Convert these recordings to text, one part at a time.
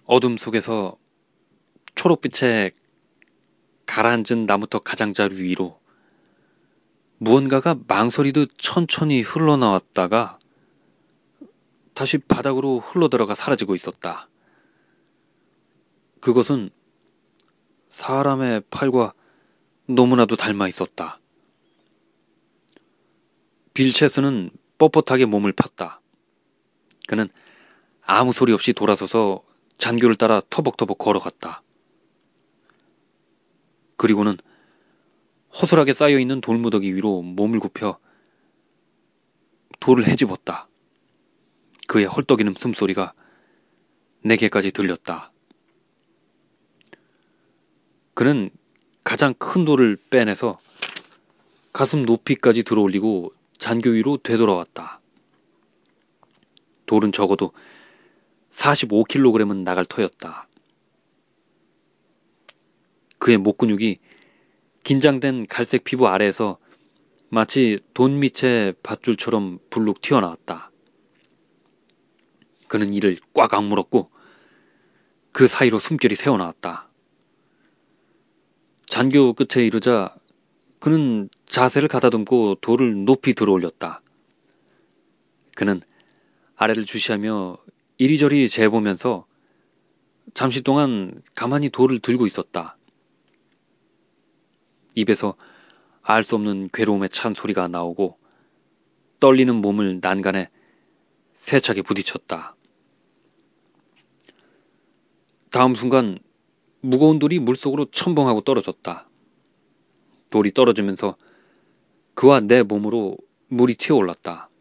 어둠 속에서 초록빛에 가라앉은 나무터 가장자루 위로 무언가가 망설이듯 천천히 흘러나왔다가 다시 바닥으로 흘러들어가 사라지고 있었다. 그것은 사람의 팔과 너무나도 닮아 있었다. 빌 체스는 뻣뻣하게 몸을 폈다. 그는 아무 소리 없이 돌아서서 잔교를 따라 터벅터벅 걸어갔다. 그리고는 허술하게 쌓여있는 돌무더기 위로 몸을 굽혀 돌을 헤집었다. 그의 헐떡이는 숨소리가 내게까지 들렸다. 그는 가장 큰 돌을 빼내서 가슴 높이까지 들어올리고 잔교 위로 되돌아왔다. 돌은 적어도 45kg은 나갈 터였다. 그의 목 근육이 긴장된 갈색 피부 아래에서 마치 돈 밑의 밧줄처럼 불룩 튀어나왔다. 그는 이를 꽉 악물었고 그 사이로 숨결이 새어나왔다. 잔교 끝에 이르자 그는 자세를 가다듬고 돌을 높이 들어올렸다. 그는 아래를 주시하며 이리저리 재보면서 잠시 동안 가만히 돌을 들고 있었다. 입에서 알 수 없는 괴로움에 찬 소리가 나오고 떨리는 몸을 난간에 세차게 부딪혔다. 다음 순간 무거운 돌이 물속으로 첨벙하고 떨어졌다. 돌이 떨어지면서 그와 내 몸으로 물이 튀어올랐다.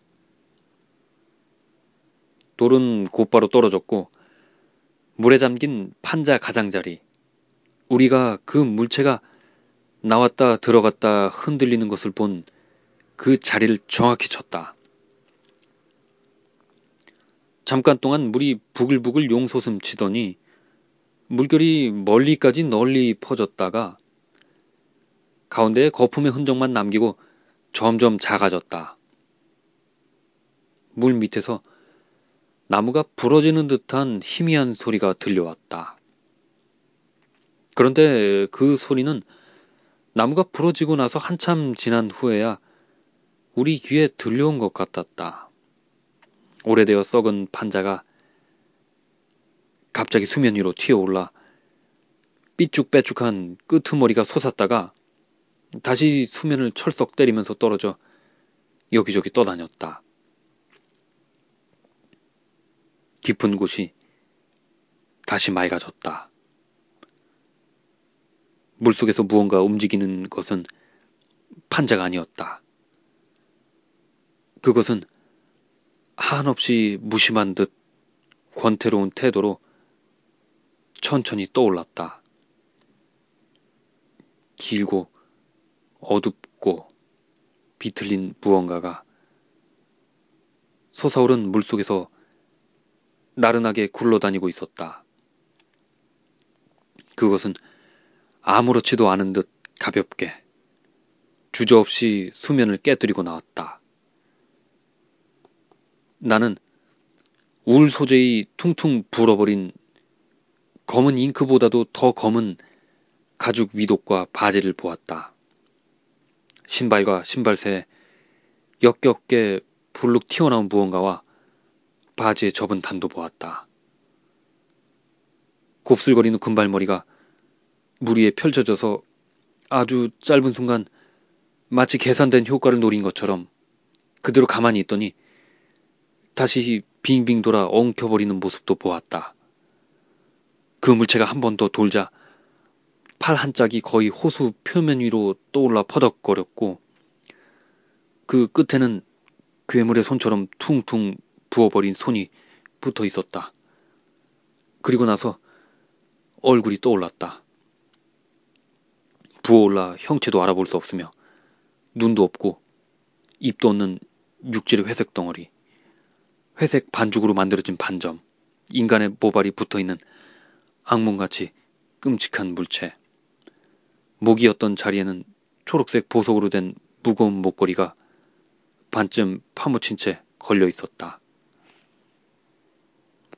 돌은 곧바로 떨어졌고 물에 잠긴 판자 가장자리, 우리가 그 물체가 나왔다 들어갔다 흔들리는 것을 본 그 자리를 정확히 쳤다. 잠깐 동안 물이 부글부글 용솟음 치더니 물결이 멀리까지 널리 퍼졌다가 가운데에 거품의 흔적만 남기고 점점 작아졌다. 물 밑에서 나무가 부러지는 듯한 희미한 소리가 들려왔다. 그런데 그 소리는 나무가 부러지고 나서 한참 지난 후에야 우리 귀에 들려온 것 같았다. 오래되어 썩은 판자가 갑자기 수면 위로 튀어올라 삐쭉빼쭉한 끄트머리가 솟았다가 다시 수면을 철썩 때리면서 떨어져 여기저기 떠다녔다. 깊은 곳이 다시 맑아졌다. 물속에서 무언가 움직이는 것은 판자가 아니었다. 그것은 한없이 무심한 듯 권태로운 태도로 천천히 떠올랐다. 길고 어둡고 비틀린 무언가가 솟아오른 물속에서 나른하게 굴러다니고 있었다. 그것은 아무렇지도 않은 듯 가볍게 주저없이 수면을 깨뜨리고 나왔다. 나는 울 소재의 퉁퉁 불어버린 검은 잉크보다도 더 검은 가죽 위독과 바지를 보았다. 신발과 신발 새에 역겹게 불룩 튀어나온 무언가와 바지의 접은 단도 보았다. 곱슬거리는 금발머리가 물 위에 펼쳐져서 아주 짧은 순간 마치 계산된 효과를 노린 것처럼 그대로 가만히 있더니 다시 빙빙 돌아 엉켜버리는 모습도 보았다. 그 물체가 한 번 더 돌자 팔 한 짝이 거의 호수 표면 위로 떠올라 퍼덕거렸고 그 끝에는 괴물의 손처럼 퉁퉁 부어버린 손이 붙어 있었다. 그리고 나서 얼굴이 떠올랐다. 부어올라 형체도 알아볼 수 없으며 눈도 없고 입도 없는 육질의 회색 덩어리, 회색 반죽으로 만들어진 반점, 인간의 모발이 붙어있는 악몽같이 끔찍한 물체. 목이었던 자리에는 초록색 보석으로 된 무거운 목걸이가 반쯤 파묻힌 채 걸려 있었다.